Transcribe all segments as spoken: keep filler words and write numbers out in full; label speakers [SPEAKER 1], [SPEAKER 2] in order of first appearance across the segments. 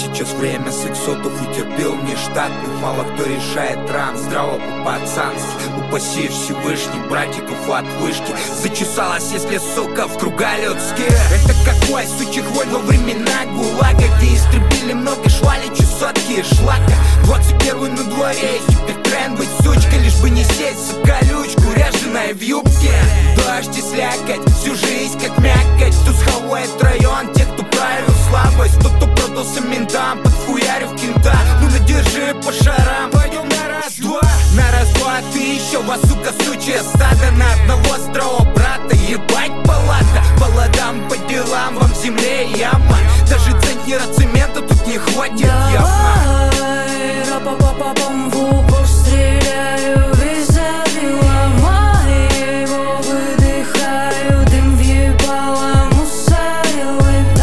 [SPEAKER 1] Сейчас время сексотов утерпел нештатных. Мало кто решает ран здраво по-пацански. Упаси Всевышний братиков от вышки. Зачесалась, если, сука, в круга людские. Это какой сучий хвой во времена ГУЛАГа, где истребили много швали, чесотки и шлака. Двадцать первый на дворе, теперь тренд быть сучкой. Лишь бы не сесть за колючку, ряженая в юбке. Дождь и слякоть, всю жизнь как мякоть. Кто схавает район, тех, кто проявил слабость. Тот, кто продался ментам, подхуярив кента. Ну надержи по шарам, пойдем на раз-два. На раз-два, ты еще вас, сука, сучья стадо. На одного острого брата, ебать палата. По ладам, по делам, вам в земле яма. Даже центнера цемента тут не хватит явно.
[SPEAKER 2] Ра-па-па-па-пам, в упор стреляю, весь забил, ломаю его, выдыхаю, дым въебало, мусорил и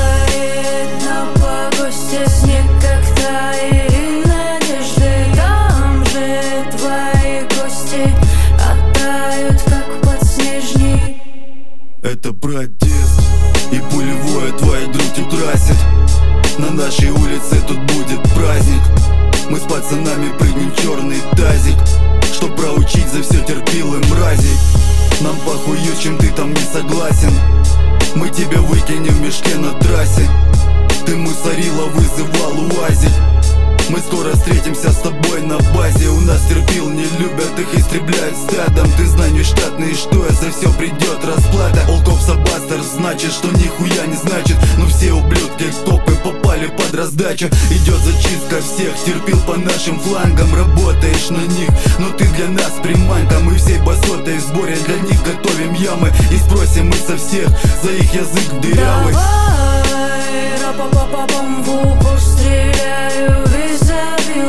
[SPEAKER 2] тает на погосте снег, как тает, и надежды там же твои кости оттают, как подснежник.
[SPEAKER 3] Это протест, и пулевое твой друг тут красит. На нашей улице тут будет праздник. Мы с пацанами прыгнем в черный тазик, чтоб проучить за все терпилы мрази. Нам похую, чем ты там не согласен. Мы тебя выкинем в мешке на трассе. Ты мусорила, вызывал УАЗик. Мы скоро встретимся с тобой на базе. У нас терпил не любят, их истребляют стадом. Ты знаешь штатный, что за все придет расплата. Олкопса бастер, значит, что нихуя не значит. Но все ублюдки копы попали под раздачу. Идет зачистка всех, терпил по нашим флангам. Работаешь на них, но ты для нас приманка. Мы всей басотой в сборе для них готовим ямы. И спросим мы со всех за их язык дырявый.
[SPEAKER 2] Давай, ра-па-па-па-пам, в упор стреляю, весь забил,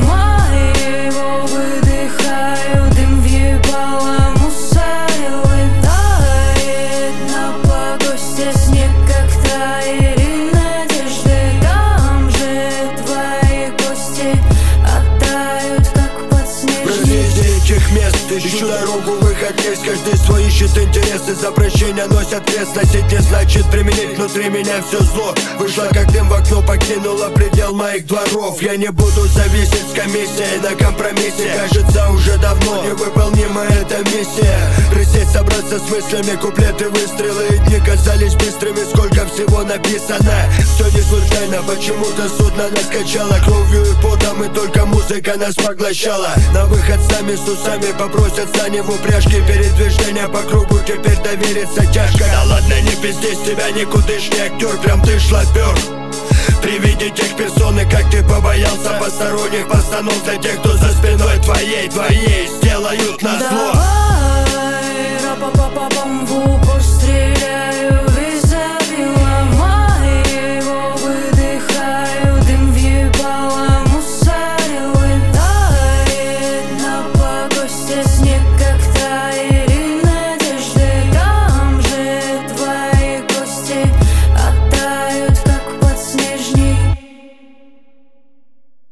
[SPEAKER 2] ломаю его, выдыхаю, дым въебало, мусорил и тает на погосте снег, как тает, и надежды там же твои кости оттают, как подснежник.
[SPEAKER 4] Бразилии этих мест ищу дорогу, выход есть. Каждый свой ищет интересы, за прощения носят крест. Носить не значит применить, внутри меня все зло. Вышла как дым в окно, покинула предел моих дворов. Я не буду зависеть с комиссией на компромиссе. Кажется, уже давно невыполнима эта миссия. Присесть, собраться с мыслями, куплеты, выстрелы. И дни казались быстрыми, сколько всего написано. Все не случайно, почему-то судно нас качало. Кровью и потом, и только музыка нас поглощала. На выход сами с усами попросят сани в упряжке. Передвижение по кругу, теперь довериться тяжко. Да ладно, не пизди, с тебя никудышний актер. Прям ты шлапер. При виде тех персоны, как ты побоялся посторонних постанов. Для тех, кто за спиной твоей, твоей сделают назло.